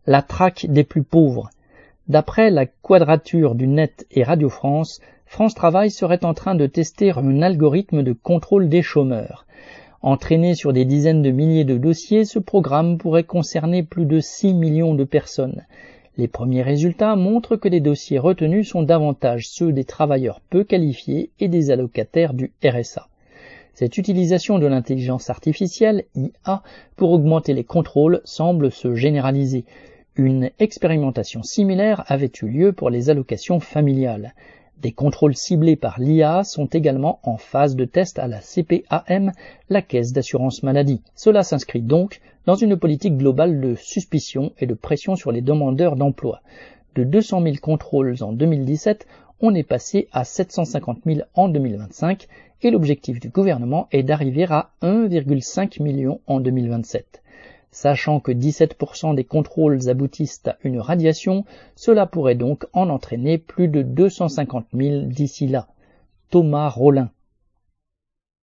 la traque des plus pauvres. D'après la Quadrature du Net et Radio France, France Travail serait en train de tester un algorithme de contrôle des chômeurs. Entraîné sur des dizaines de milliers de dossiers, ce programme pourrait concerner plus de 6 millions de personnes. Les premiers résultats montrent que les dossiers retenus sont davantage ceux des travailleurs peu qualifiés et des allocataires du RSA. Cette utilisation de l'intelligence artificielle, IA, pour augmenter les contrôles semble se généraliser. Une expérimentation similaire avait eu lieu pour les allocations familiales. Des contrôles ciblés par l'IA sont également en phase de test à la CPAM, la Caisse d'assurance maladie. Cela s'inscrit donc dans une politique globale de suspicion et de pression sur les demandeurs d'emploi. De 200 000 contrôles en 2017, on est passé à 750 000 en 2025 et l'objectif du gouvernement est d'arriver à 1,5 million en 2027. Sachant que 17% des contrôles aboutissent à une radiation, cela pourrait donc en entraîner plus de 250 000 d'ici là. Thomas Rollin.